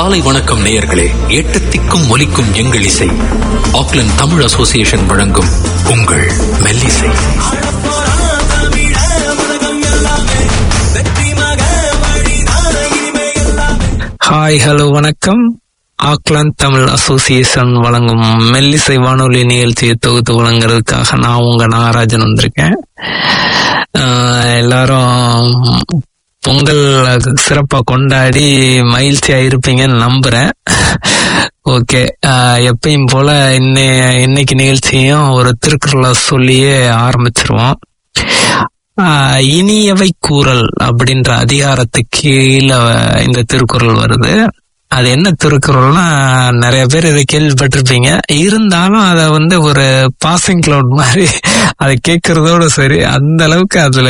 காலை வணக்கம் நேயர்களே. எட்டு திக்கும் ஒலிக்கும் எங்கள் இசை. ஆக்லாந்து தமிழ் அசோசியேஷன் வழங்கும் உங்கள் மெல்லிசை. ஹாய், ஹலோ, வணக்கம். ஆக்லாந்து தமிழ் அசோசியேஷன் வழங்கும் மெல்லிசை வானொலி நிகழ்ச்சியை தொகுத்து வழங்குறதுக்காக நான் உங்க நாகராஜன் வந்திருக்கேன். எல்லாரும் பொங்கல் சிறப்பா கொண்டாடி மகிழ்ச்சியா இருப்பீங்கன்னு நம்புறேன். ஓகே, எப்பயும் போல இன்னைக்கு நிகழ்ச்சியும் ஒரு திருக்குறளை சொல்லியே ஆரம்பிச்சிருவோம். இனியவை கூறல் அப்படின்ற அதிகாரத்துக்கு கீழே இந்த திருக்குறள் வருது. அது என்ன திருக்குறள்னா, நிறைய பேர் இதை கேள்விப்பட்டிருப்பீங்க. இருந்தாலும் அதை ஒரு பாசிங் கிளவுட் மாதிரி அதை கேட்கறதோட சரி, அந்த அளவுக்கு அதுல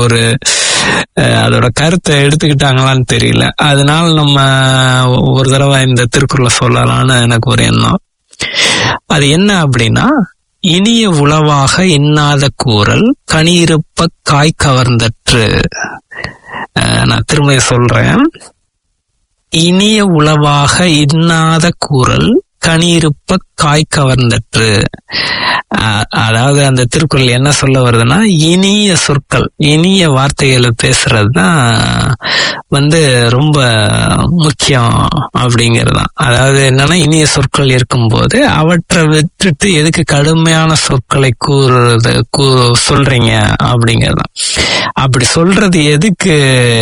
அதோட கருத்தை எடுத்துக்கிட்டாங்களான்னு தெரியல. அதனால நம்ம ஒரு தடவை இந்த திருக்குறளை சொல்லலாம்னு எனக்கு ஒரு எண்ணம். அது என்ன அப்படின்னா, இனிய உளவாக இன்னாத கூறல் கனியிருப்ப காய் கவர்ந்தற்று. நான் திரும்ப சொல்றேன். இனிய உளவாக இன்னாத கூறல் கனியிருப்ப காய் கவர்ந்தற்று. அதாவது அந்த திருக்குறள் என்ன சொல்ல வருதுன்னா, இனிய சொற்கள், இனிய வார்த்தைகளை பேசுறதுதான் ரொம்ப முக்கியம் அப்படிங்கறதுதான். அதாவது என்னன்னா, இனிய சொற்கள் இருக்கும்போது அவற்றை விட்டுட்டு எதுக்கு கடுமையான சொற்களை சொல்றீங்க அப்படிங்கறதுதான். அப்படி சொல்றது எதுக்கு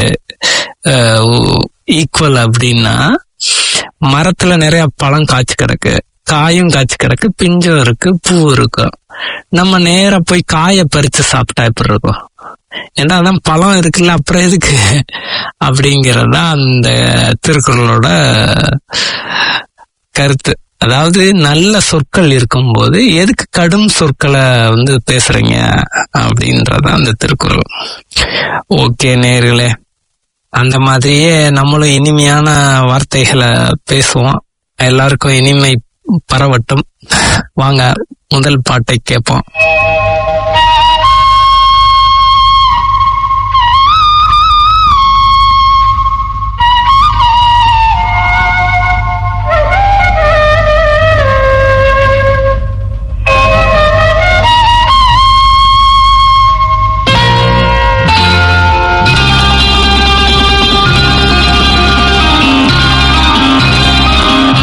ஈக்குவல் அப்படின்னா, மரத்துல நிறைய பழம் காய்ச்சி கிடக்கு, காயும் காய்ச்சி கிடக்கு, பிஞ்சும் இருக்கு, பூ இருக்கும். நம்ம நேர போய் காய பறிச்சு சாப்பிட்டா எப்படி இருக்கும்? ஏன்னா அதான் பழம் இருக்குல்ல, அப்புறம் எதுக்கு அப்படிங்கறதா அந்த திருக்குறளோட கருத்து. அதாவது நல்ல சொற்கள் இருக்கும்போது எதுக்கு கடும் சொற்களை பேசுறீங்க அப்படின்றதான் அந்த திருக்குறள். ஓகே நேயர்களே, அந்த மாதிரியே நம்மளும் இனிமையான வார்த்தைகளை பேசுவோம். எல்லாருக்கும் இனிமை பரவட்டும். வாங்க முதல் பாட்டை கேட்போம்.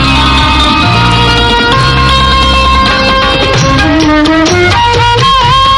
La la la la la.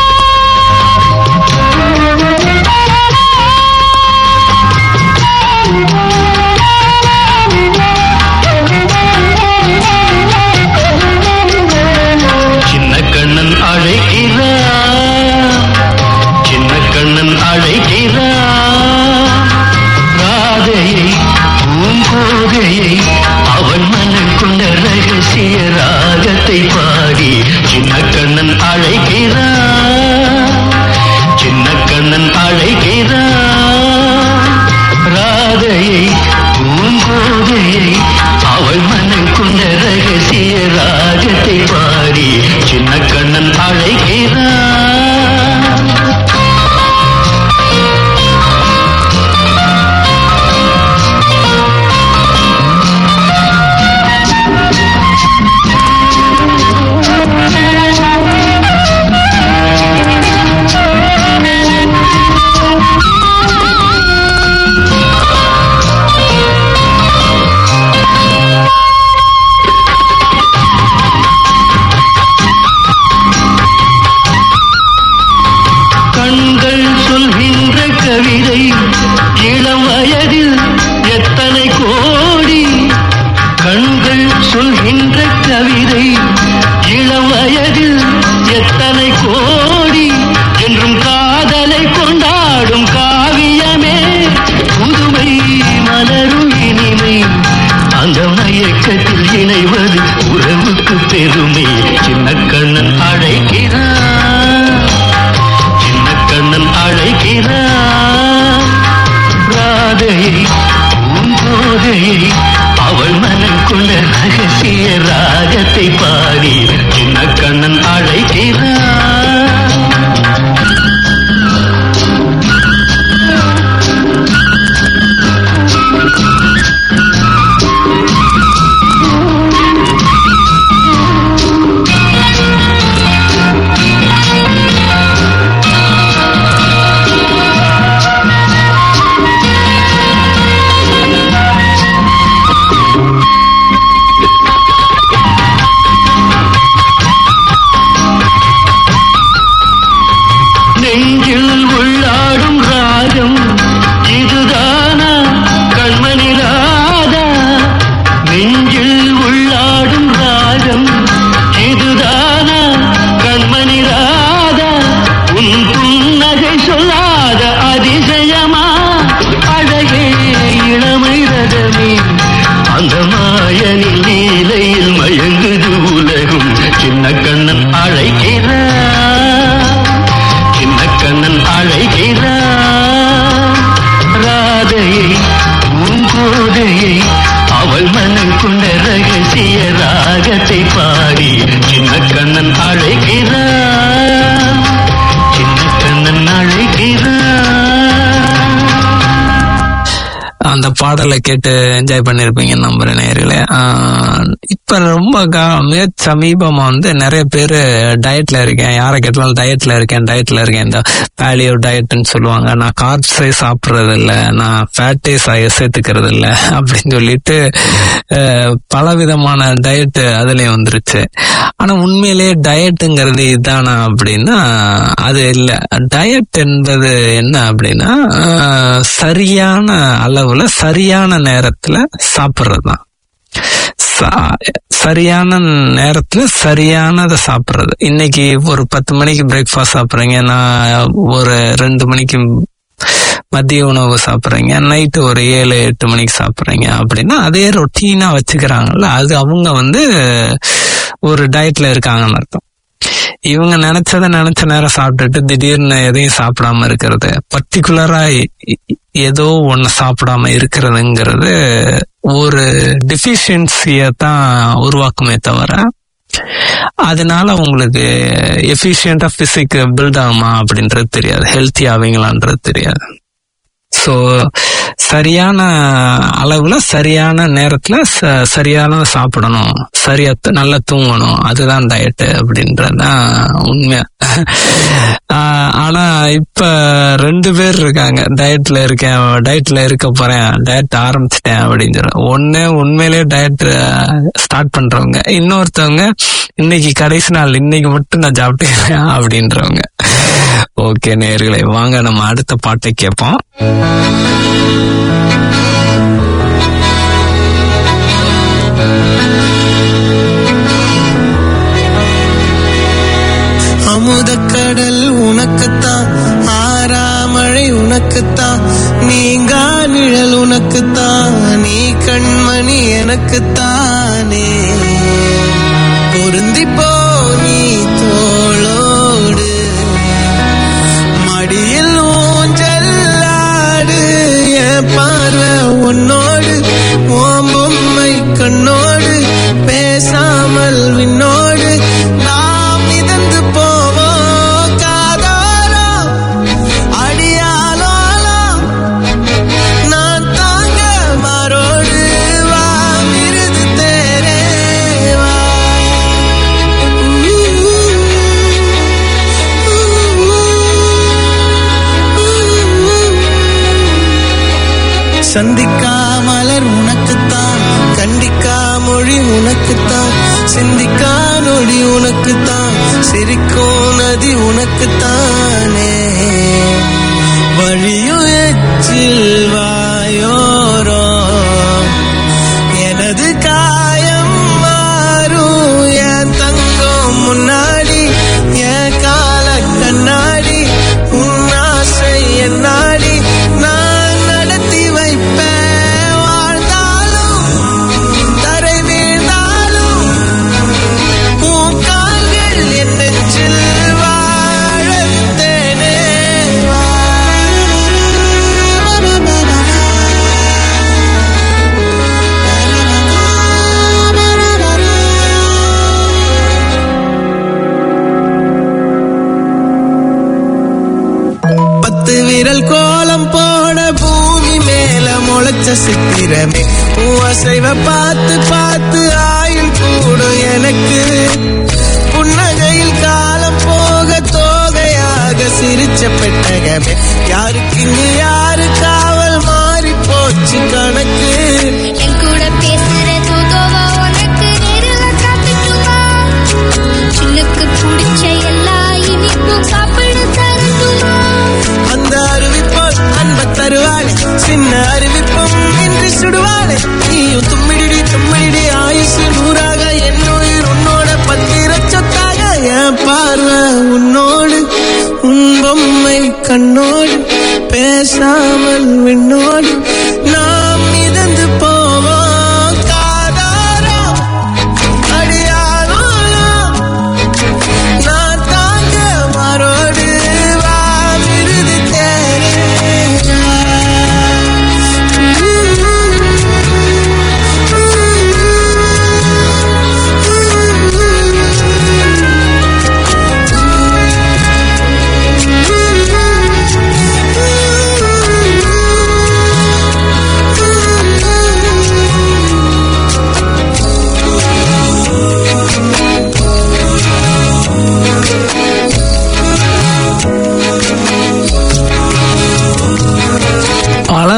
அந்த பாடலை கேட்டு என்ஜாய் பண்ணிருப்பீங்கன்னு நம்புறேன் நேயர்களே. இப்ப ரொம்ப மிக சமீபமா நிறைய பேரு டயட்ல இருக்கேன், யாரை கேட்டாலும் டயட்ல இருக்கேன். இந்த பேலியோ டயட்னு சொல்லுவாங்க. நான் கார்ப்ஸே சாப்பிட்றது இல்லை, நான் ஃபேட்டே சேர்த்துக்கிறது இல்லை அப்படின்னு சொல்லிட்டு பலவிதமான டயட் அதுலயும் வந்துருச்சு. ஆனா உண்மையிலேயே டயட்டுங்கிறது இதுதானா அப்படின்னா அது இல்லை. டயட் என்பது என்ன அப்படின்னா சரியான அளவுல சரியான நேரத்துல சாப்பிட்றதுதான். சரியான நேரத்துல சரியானதை சாப்பிட்றது. இன்னைக்கு ஒரு 10 மணிக்கு பிரேக்ஃபாஸ்ட் சாப்பிட்றீங்க, நான் ஒரு 2 மணிக்கு மதிய உணவு சாப்பிட்றீங்க, நைட்டு ஒரு 7-8 மணிக்கு சாப்பிட்றீங்க அப்படின்னா அதே ரொட்டீனா வச்சுக்கிறாங்கல்ல, அது அவங்க ஒரு டயட்ல இருக்காங்கன்னு அர்த்தம். இவங்க நினைச்ச நேரம் சாப்பிட்டுட்டு திடீர்னு எதையும் சாப்பிடாம இருக்கிறது, பர்டிகுலரா ஏதோ ஒன்னு சாப்பிடாம இருக்கிறதுங்கிறது ஒரு டெஃபிஷியன்சியை தான் உருவாக்குமே தவிர அதனால உங்களுக்கு எஃபிஷியண்டா பிசிக் பில்ட் ஆகுமா அப்படின்றது தெரியாது, ஹெல்த்தி ஆவீங்களான்றது தெரியாது. ஸோ சரியான அளவுல சரியான நேரத்துல சரியான சாப்பிடணும், சரியா நல்லா தூங்கணும், அதுதான் டயட்டு அப்படின்றதுதான் உண்மை. ஆனா இப்ப 2 பேர் இருக்காங்க, டயட்ல இருக்க போறேன், டயட் ஆரம்பிச்சிட்டேன் அப்படின்னு சொல்றேன். ஒண்ணு உண்மையிலேயே டயட் ஸ்டார்ட் பண்றவங்க, இன்னொருத்தவங்க இன்னைக்கு கடைசி நாள், இன்னைக்கு மட்டும் நான் சாப்பிட்டேன் அப்படின்றவங்க. ஓகே நேயர்களே, வாங்க நம்ம அடுத்த பாட்டை கேட்போம். அமுதக்கடல் உனக்குத்தான், ஆறாமழை உனக்குத்தான், நீங்கா நிழல் உனக்குத்தான், நீ கண்மணி எனக்குத்தானே. பொருந்திப்போ நீ தோளோடு, மடியில் ஊஞ்சல்லாடு, என் பார்வை உன்னோடு, ஓம் பொம்மை கண்ணோடு, பேசாமல் விண்ணோடு நாம் மிதந்து போவோம் காதாரம் அடியாலும் நான் தாங்க மாறோடு, வா விருது தேரேவா. சந்திக்கா மலர் உனக்குத்தான், கண்டிக்கா மொழி உனக்குத்தான், சிந்திக்கா நொடி உனக்குத்தான், சிரிக்கும் நதி உனக்குத்தானே. வழியும் எச்சில் வாயோரம் எனது காயம் மாறும், என் தங்கம் முன்னாடி, என் கால கண்ணாடி, உன் ஆசை என்னாடி நான் நடத்தி வைப்பேன். வாழ்ந்தாலும் தரை வீழ்ந்தாலும் உன் கால்கள் என் நெஞ்சில் வாழ வைத்தேனே. பத்து விரல் கோலம் போட பூமி மேல முளைச்ச சித்திரமே, பூவசைவ பார்த்து பார்த்து ஆயுள் கூடும் எனக்கு. புன்னகையில் காலம் போக தோகையாக சிரிச்ச பெட்டகமே, யாருக்கு இங்கு யாரு காவல் மாறி போச்சு கணக்கு. என் கூட பேசுற தூதோவா உனக்கு நேரில காட்டுமா, சின்னுக்கு பிடிச்ச எல்லா இனிப்பும் சாப்பிட தரட்டுமா. அந்த அறிவிப்போல் அன்ப தருவாளே, சின்ன அறிவிப்பும் இன்றி சுடுவாளே. நீயும் தும்மிடி தும்மிடி ஆயுசு 100ஆக, என் உயிர் உன்னோட பத்திர சொத்தாக. என் பார்வை உன்னோடு, உன் பொம்மை கண்ணோடு, பேசாமல் விண்ணோடு நாம் மிதந்து போவோம் காதாரம் அடியாலும் நான் தாங்க மாறோடு, வா விருது தேரேவா.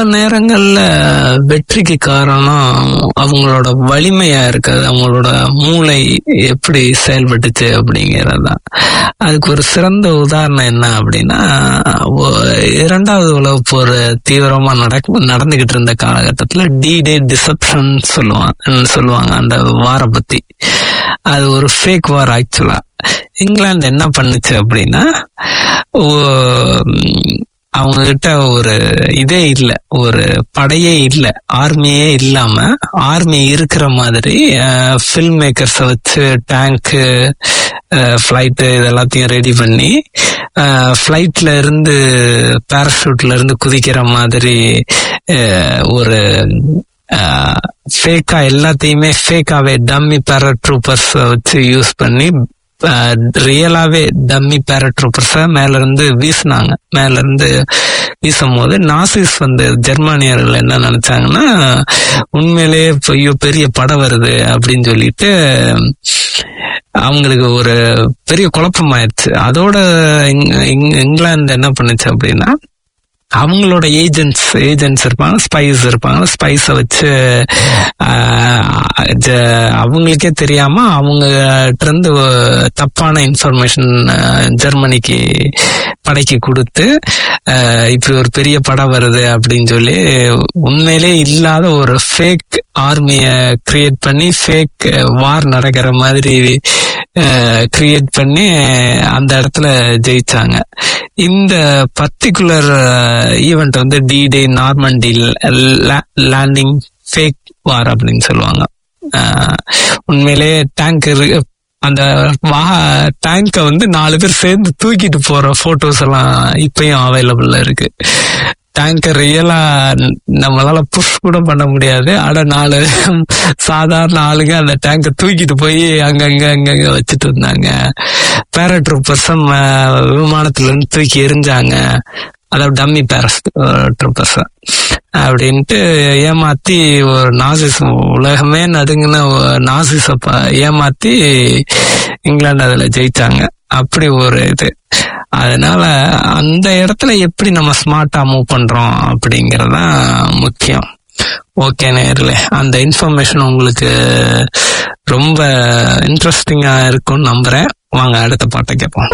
நேரங்கள்ல வெற்றிக்கு காரணம் அவங்களோட வலிமையா இருக்காது, அவங்களோட மூளை எப்படி செயல்பட்டுச்சு அப்படிங்கறதுதான். அதுக்கு ஒரு சிறந்த உதாரணம் என்ன அப்படின்னா, இரண்டாவது உலகப் போர் தீவிரமா நடந்துகிட்டு இருந்த காலகட்டத்துல D-Day டிசப்ஷன் சொல்லுவாங்க அந்த வார பத்தி. அது ஒரு ஃபேக் வார். ஆக்சுவலா இங்கிலாந்து என்ன பண்ணுச்சு அப்படின்னா, அவங்க கிட்ட ஒரு இதே இல்ல, ஒரு படையே இல்ல, ஆர்மியே இல்லாம ஆர்மி இருக்கிற மாதிரி ஃபில்ம் மேக்கர்ஸ வச்சு டேங்க்கு, ஃபிளைட்டு இதெல்லாத்தையும் ரெடி பண்ணி ஃபிளைட்ல இருந்து பேராஷூட்ல இருந்து குதிக்கிற மாதிரி ஒரு ஃபேக்கா எல்லாத்தையுமே ஃபேக்காவே டம்மி பேராட்ரூப்பர்ஸ் வச்சு யூஸ் பண்ணி ரியலாவே டம்மி பேராட்ரூப்பர்ஸ மேல இருந்து வீசினாங்க. மேல இருந்து வீசும் போது நாசிஸ் ஜெர்மானியர்கள் என்ன நினைச்சாங்கன்னா, உண்மையிலேயே ஐயோ பெரிய படம் வருது அப்படின்னு சொல்லிட்டு அவங்களுக்கு ஒரு பெரிய குழப்பம் ஆயிடுச்சு. அதோட இங்கிலாந்து என்ன பண்ணுச்சு அப்படின்னா, அவங்களோட ஏஜென்ட்ஸ் இருப்பாங்க, ஸ்பைஸ வச்சு அவங்களுக்கே தெரியாம அவங்ககிட்ட இருந்து தப்பான இன்ஃபர்மேஷன் ஜெர்மனிக்கு படைக்கு கொடுத்து இப்படி ஒரு பெரிய படம் வருது அப்படின்னு சொல்லி உண்மையிலே இல்லாத ஒரு ஃபேக் ஆர்மிய கிரியேட் பண்ணி ஃபேக் வார் நடக்கிற மாதிரி கிரியேட் பண்ணி அந்த இடத்துல ஜெயிச்சாங்க. இந்த particular event D-Day Normandy landing fake war அப்படின்னு சொல்லுவாங்க. உண்மையிலே டேங்க் அந்த டேங்க 4 பேர் சேர்ந்து தூக்கிட்டு போற போட்டோஸ் எல்லாம் இப்பயும் அவைலபிள்ல இருக்கு. டேங்க ரியலா நம்மளால புஷ் கூட பண்ண முடியாது. ஆனா 4 சாதாரண ஆளுங்க அந்த டேங்க தூக்கிட்டு போய் அங்கங்க வச்சுட்டு இருந்தாங்க. பேராட்ரூப்பர்ஸ் விமானத்துல இருந்து தூக்கி எரிஞ்சாங்க, அதாவது டம்மி பேராட்ரூப்பர்ஸ் அப்படின்ட்டு ஏமாத்தி ஒரு நாசிஸ் உலகமே நடுங்கின நாசிஸ ஏமாத்தி இங்கிலாந்து அதுல ஜெயிச்சாங்க. அப்படி ஒரு இது. அதனால அந்த இடத்துல எப்படி நம்ம ஸ்மார்ட்டா மூவ் பண்றோம் அப்படிங்கறதுதான் முக்கியம். ஓகே நேயர்களே, அந்த இன்ஃபர்மேஷன் உங்களுக்கு ரொம்ப இன்ட்ரெஸ்டிங்கா இருக்கும்னு நம்புறேன். வாங்க அடுத்த பாட்டை கேட்போம்.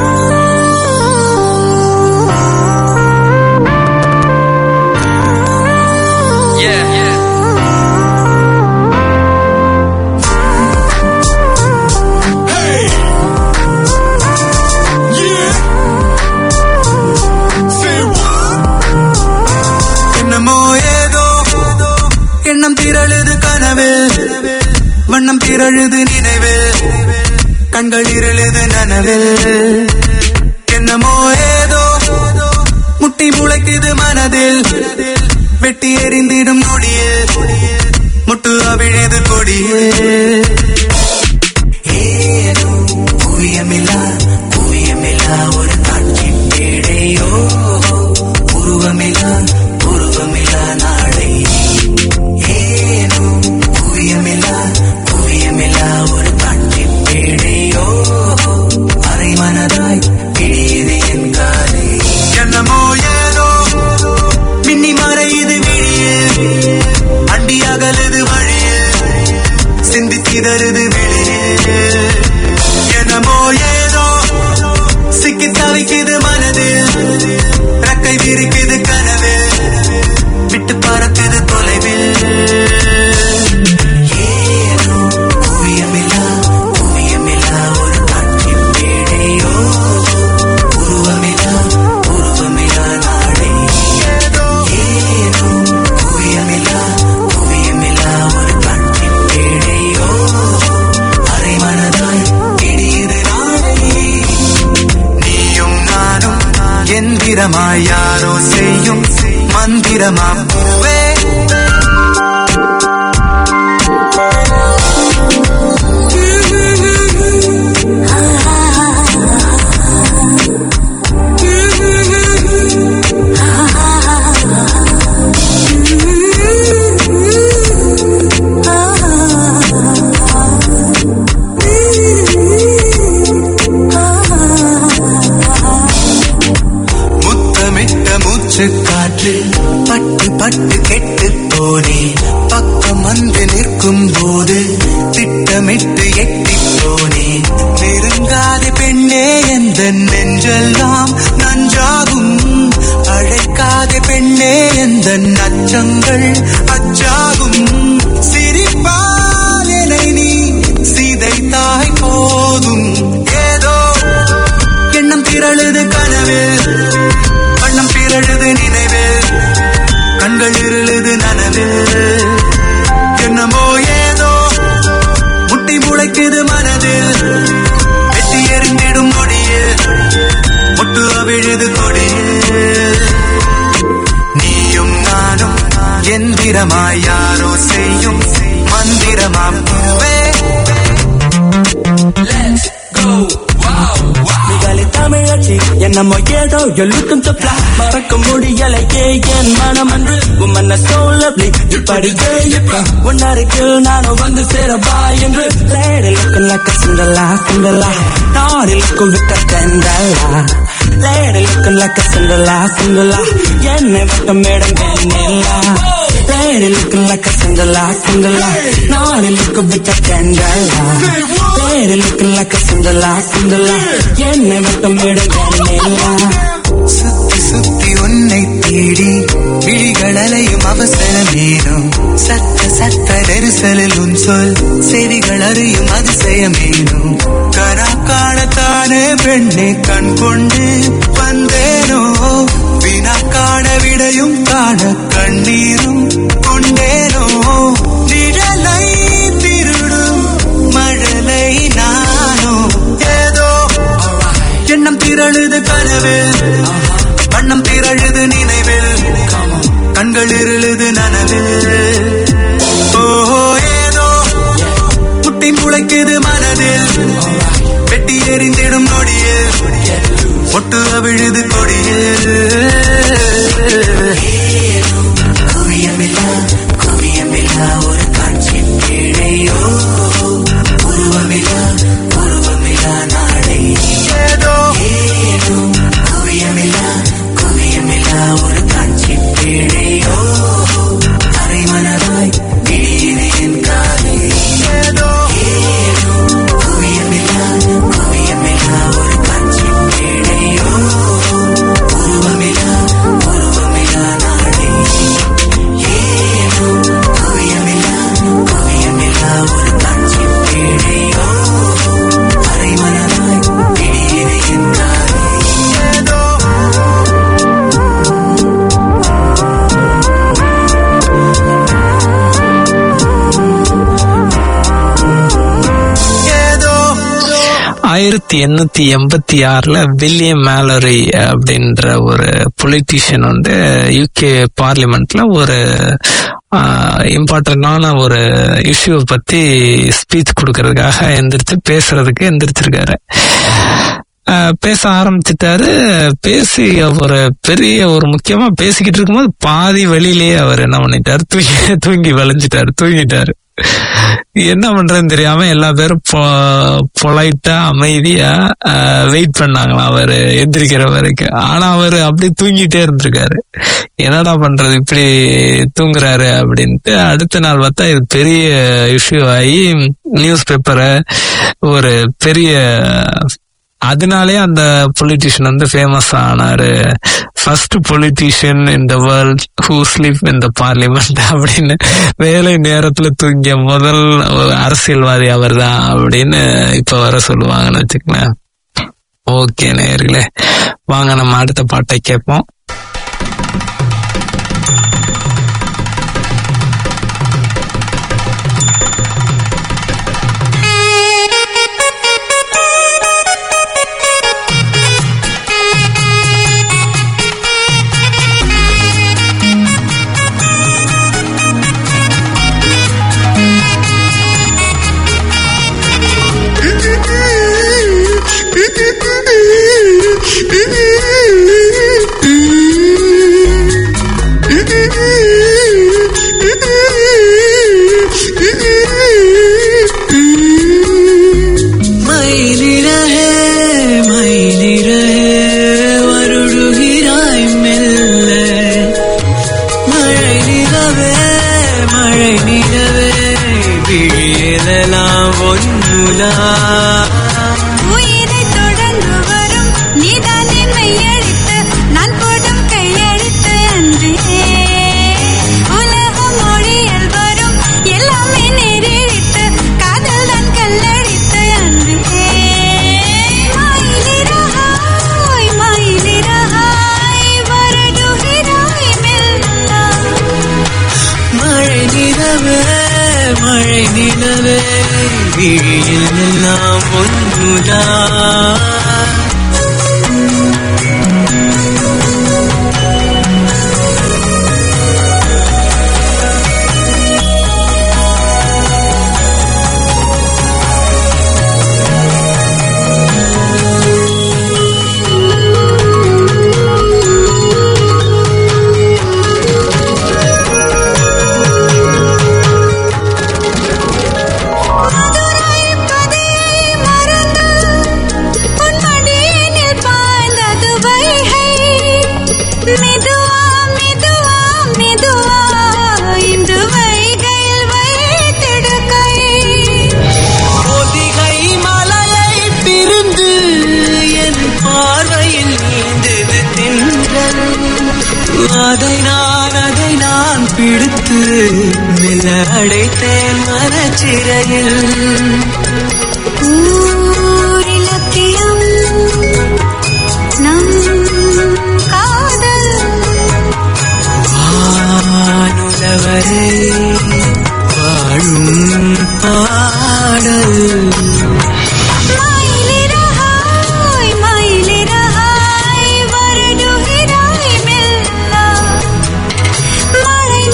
வண்ணம் திரழுது நினைவில், கண்கள் இருளுது நனவில். என்னமோ ஏதோ முட்டி முளைக்குது மனதில், வெட்டி எறிந்திடும் நொடியில் முட்டு அவிழுது கொடியில். ஏனோ குவியமில்லா ஒரு காட்சி பேடையோ, உருவமில்லா நாளை. ஏனோ குவியமில்லா ஒரு காட்சி பேடையோ, அரை மனதாய் கிழியது என் காலை. என்னமோ ஏதோ மின்னி மறையுது விழியில், அண்டி அகலுது வழியில், சிந்தி சிதறுது வெளியில். என்னமோ ஏதோ சிக்கி தவிக்குது மனதில், ரக்கை விரிக்குது கனவில், விட்டு பறக்குது தொலைவில். யாரோ செய்யும் மந்திரமா பூவே, காற்று பட்டு பட்டு கெட்டு போனே பக்கம் வந்து நிற்கும் போது திட்டமிட்டு எட்டி போனே நெருங்காத பெண்ணே எந்த நெஞ்செல்லாம் நஞ்சாகும் அழைக்காத பெண்ணே எந்த நச்சங்கள் அச்சாகும் சிரிப்பால் என்னை நீ சிதைத்தாய் போதும் ஏதோ எண்ணம் திரழுது கனவில் வண்ணம் திரழுது நினைவில் கண்கள் இருளுது நனவில் என்னமோ ஏதோ முட்டி முளைக்குது மனதில் வெட்டி எறிந்திடும் நொடியில் முட்டு அவிழுது கொடியில் நீயும் நானும் எந்திரமாய் யாரோ செய்யும் மந்திரமாம் பூவே தமிழச்சி என்னமோ ஏதோ எழுத்தும் சொற்களா மறக்க முடியலையே என் மனம் என்று உம்மன்ன so lovely இப்படியே இப்ப ஒன்னருக்கில் நானும் வந்து சேரபா என்று lady looking like a Cinderella Cinderella naughty looking with a Cinderella lady looking like a Cinderella Cinderella என்னை மட்டும் மேடம் வெண்ணிலா lady looking like a Cinderella Cinderella naughty looking with a Cinderella lady looking like a Cinderella Cinderella என்னை மட்டும் madam வெண்ணிலா சுத்தி சுத்தி உன்னை தேடி விழிகள் அலையும் அவசரமேனும் சத்த சத்த நெரிசலில் உன் சொல் செவிகள் அறியும் அதிசயமேனும் கரா காணத்தானே பெண்ணை கண் கொண்டு வந்தேனோ வினா காண விடையும் காண கண்ணீரும் கொண்டேனோ நிழலை திருடும் மழலை நானோ ஏதோ எண்ணம் திரழுது கனவில் வண்ணம் திரழுது நினைவில் கண்கள் இருளுது நனவில் ஓஹோ ஏதோ முட்டி முளைக்குது மனதில் வெட்டி எறிந்திடும் நொடியில் ஒட்டு அவிழுது கொடியில் குவியமில்லா குவியமில்லா ஒரு காட்சி கீழையோ உருவமில்லா உருவமில்லா நாளை ஏதோ குவியமில்லா குவியமில்லா ஒரு காட்சி கீழையோ அரை மனதாய் விழியினை என் காலை ஏதோ குவியமில்லா குவியமில்லா ஒரு காட்சி கீழையோ உருவமில்லா உருவமில்லா நாளை ஏதோ குவியமில்லா குவியமில்லா ஒரு காட்சி கீழையோ அரை மனதாய் விழியினை என் காலை ஏதோ ஏதோ 1886 வில்லியம் மேலரி அப்படின்ற ஒரு பொலிட்டீஷியன் வந்து யூகே பார்லிமெண்ட்ல ஒரு இம்பார்ட்டன்டான ஒரு இஷ்யூ பத்தி ஸ்பீச் கொடுக்கறதுக்காக எந்திரிச்சிருக்காரு. பேச ஆரம்பிச்சுட்டாரு. பேசி ஒரு முக்கியமா பேசிக்கிட்டு இருக்கும்போது பாதி வழியிலேயே அவர் என்ன பண்ணிட்டாரு, தூங்கிட்டாரு. என்ன பண்றதுன்னு தெரியாம எல்லா பேரும் பொலைட்டா அமைதியா வெயிட் பண்ணாங்களாம் அவரு எந்திரிக்கிற வரைக்கும். ஆனா அவரு அப்படி தூங்கிட்டே இருந்திருக்காரு. என்னடா பண்றது இப்படி தூங்குறாரு அப்படின்ட்டு அடுத்த நாள் பார்த்தா இது பெரிய இஷ்யூ ஆகி நியூஸ் பேப்பரை ஒரு பெரிய, அதனாலே அந்த பொலிட்டீஷியன் வந்து ஃபேமஸ் ஆனாரு. First politician in the world who sleep in the parliament அப்படின்னு, வேலை நேரத்துல தூங்கிய முதல் அரசியல்வாதி அவர் தான் அப்படின்னு இப்ப வர சொல்லுவாங்கன்னு வச்சுக்கோங்களேன். ஓகே நேயர்களே, வாங்க நம்ம அடுத்த பாட்டை கேட்போம். நிலவே மழை நிலவே விழியெல்லாம் ஒன்னுலா உயிரை தொடர்ந்து வரும் நீதான் என்னை அழைத்து நான் போடும் கையெழுத்து அன்றே உலகம் மொழியில் வரும் எல்லாமே நேரிழித்து காதல் தான் கல்லடித்து அன்றே மயிலிறகாய் மயிலிறகாய் வருடுகிறாய் மெல்ல மழை நிலவே மழை நிலவே விழியில் எல்லாம் ஒன்னுலா மெதுவா மெதுவா மெதுவா இந்த வைகையில் வைத்திடுகை பொதிகை மலையை பிரிந்து என் பார்வையில் நீந்தது தென்றல் அதை நான் பிடித்து மெல்ல அடைத்தேன் மனச்சிறையில் ஊரிலக்கியம் நம் காதல் வானுலவரை வாழும் பாடல் மயிலிறகாய் மயிலிறகாய் வருடுகிறாய் மெல்ல மழை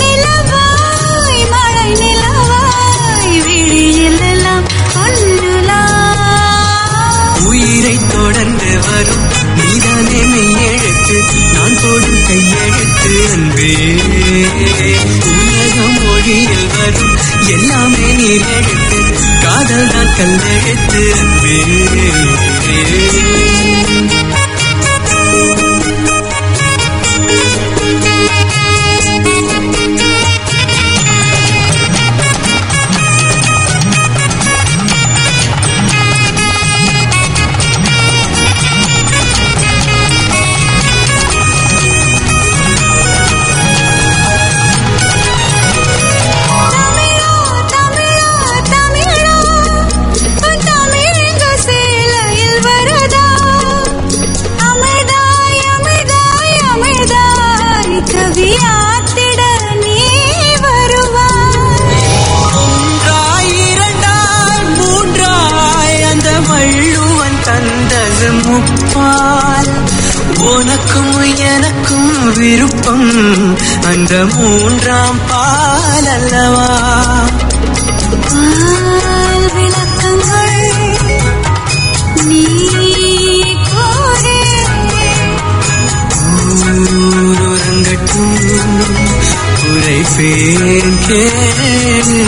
நிலவாய் விழியில் எல்லாம் ஒன்றுலா உயிரை தொடர்ந்து வரும் நீதானே மெய்யெழுத்து நான் போடும் கையெழுத்து அன்பே உலகம் மொழியில் வரும் எல்லாமே நீர் எழுத்து காதல் தான் கல்லெழுத்து அன்பே முப்பால் உனக்கும் எனக்கும் விருப்பம் அந்த மூன்றாம் பால் அல்லவா விளக்கங்கள் நீ கோரே ஊரங்கட்டும் உரைப்பேன் கேளு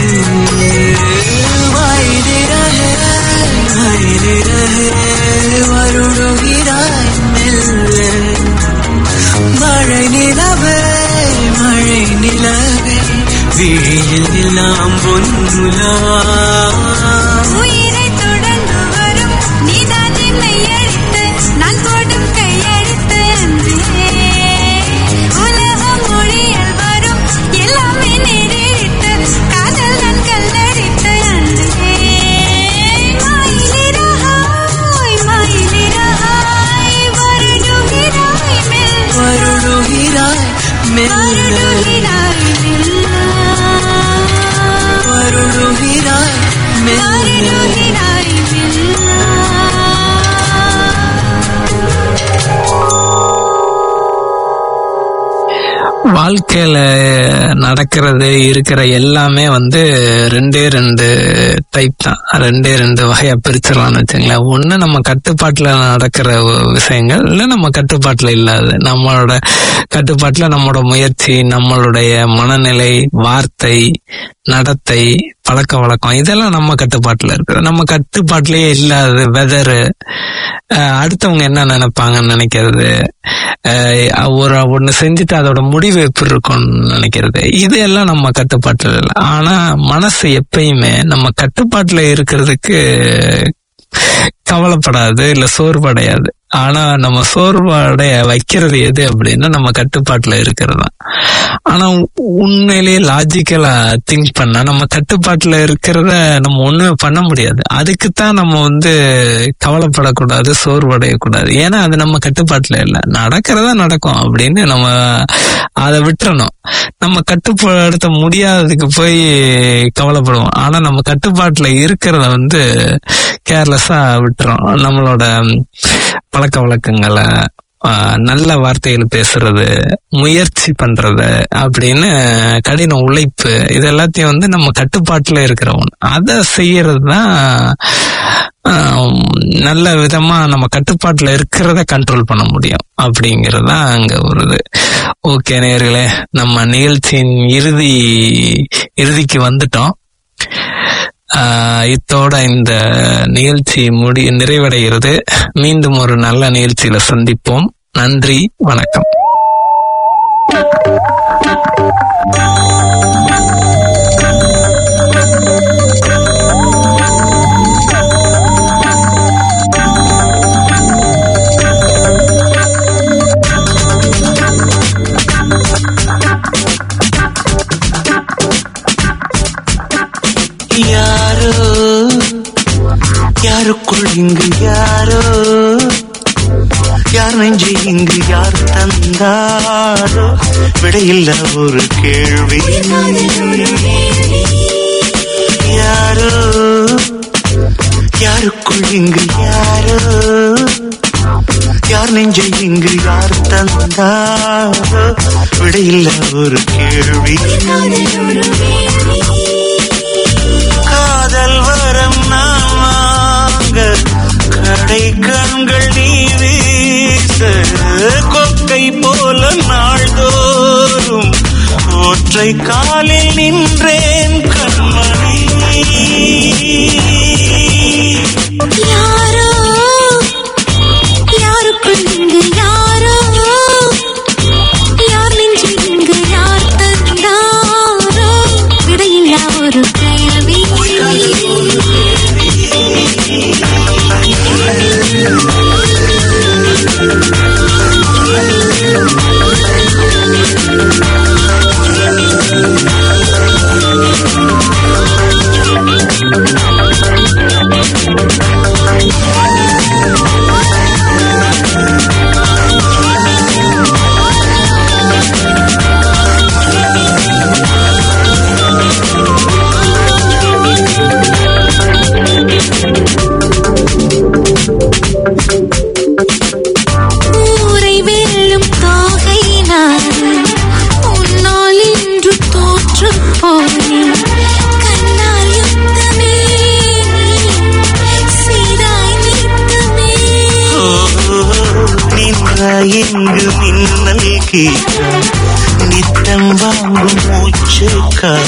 வருடுகிறாய் மெல்ல மழை நிலவே மழை நிலவே விழியில் எல்லாம் பொன்னுலா உயிரை தொடர்ந்து வரும் நீதான் என்னை அழைத்து நான் போடும் கையெழுத்து அன்றே உலகம் மொழியில் வரும் எல்லாமே நேரிழித்து காதல் தான் கல்லடித்து அன்றே மயிலிறகாய் மயிலிறகாய் வருடுகிறாய் மெல்ல வருடுகிறாய் மெல்ல வருடுகிறாய் வாழ்க்கையில நடக்கிறது இருக்கிற எல்லாமே வந்து ரெண்டு டைப் தான், ரெண்டு வகையா பிரிச்சிடலாம்னு வச்சுங்களேன். ஒண்ணு நம்ம கட்டுப்பாட்டுல நடக்கிற விஷயங்கள், இல்ல நம்ம கட்டுப்பாட்டுல இல்லாது. நம்மளோட கட்டுப்பாட்டுல நம்மளோட முயற்சி, நம்மளுடைய மனநிலை, வார்த்தை, நடத்தை, பழக்க வழக்கம், இதெல்லாம் நம்ம கட்டுப்பாட்டுல இருக்குது. நம்ம கட்டுப்பாட்டிலேயே இல்லாத வெதரு, அடுத்தவங்க என்ன நினைப்பாங்கன்னு நினைக்கிறது, ஒண்ணு செஞ்சுட்டு அதோட முடிவு எப்படி இருக்கும்னு நினைக்கிறது, இதெல்லாம் நம்ம கட்டுப்பாட்டுல இல்லை. ஆனா மனசு எப்பயுமே நம்ம கட்டுப்பாட்டுல இருக்கிறதுக்கு கவலைப்படாது, இல்ல சோர்வடையாது. ஆனா நம்ம சோர்வடைய வைக்கிறது எது அப்படின்னா நம்ம கட்டுப்பாட்டுல இருக்கிறது. ஆனா உண்மையிலேயே லாஜிக்கலா திங்க் பண்ணா நம்ம கட்டுப்பாட்டுல இருக்கிறத நம்ம ஒண்ணுமே பண்ண முடியாது. அதுக்குத்தான் நம்ம கவலைப்படக்கூடாது, சோர்வடையக்கூடாது. ஏன்னா அது நம்ம கட்டுப்பாட்டுல இல்லை. நடக்கிறதா நடக்கும் அப்படின்னு நம்ம அதை விட்டுறணும். நம்ம கட்டுப்படுத்த முடியாததுக்கு போய் கவலைப்படுவோம். ஆனா நம்ம கட்டுப்பாட்டுல இருக்கிறத கேர்லெஸ்ஸா விட்டுறோம். நம்மளோட பழக்க வழக்கங்களை, நல்ல வார்த்தைகள் பேசுறது, முயற்சி பண்றது அப்படின்னு கடின உழைப்பு, இது எல்லாத்தையும் நம்ம கட்டுப்பாட்டுல இருக்கிறவன் அதை செய்யறது தான் நல்ல விதமா நம்ம கட்டுப்பாட்டுல இருக்கிறத கண்ட்ரோல் பண்ண முடியும் அப்படிங்கறதா அங்க வருது. ஓகே நேயர்களே, நம்ம நிகழ்ச்சியின் இறுதிக்கு வந்துட்டோம். இத்தோட இந்த நிகழ்ச்சி நிறைவடைகிறது. மீண்டும் ஒரு நல்ல நிகழ்ச்சியில சந்திப்போம். நன்றி, வணக்கம். யாரோ யாருக்குள் இங்கு யாரோ, யார் நெஞ்சு இங்கு யார் தந்தாரோ, விடையில்ல ஒரு கேள்வி. யாரோ யாருக்குள் இங்கு யாரோ, யார் நெஞ்சு இங்கு யார் தந்தாரோ, விடையில்ல ஒரு கேள்வி. காதல் வரம் நாம் வாங்க கடை கண்கள் நீ வீச, கொக்கை போல நாள்தோறும் ஒற்றை காலில் நின்றேன் கண்மணி. யாரோ யாருக்குள் இங்கு யாரோ, யார் நெஞ்சு இங்கு யார் தந்தாரோ, விடையில்லா ஒரு கேள்வி. ஊரை வெல்லும் தோகை நான், உன்னால் இன்று தோற்று போனேன். கண்ணால் யுத்தமே சீராய் நித்தமே. நின்றாய் எங்கு மின்னல் கீற்ற, நித்தம் வாங்கும் மூச்சு காற்ற,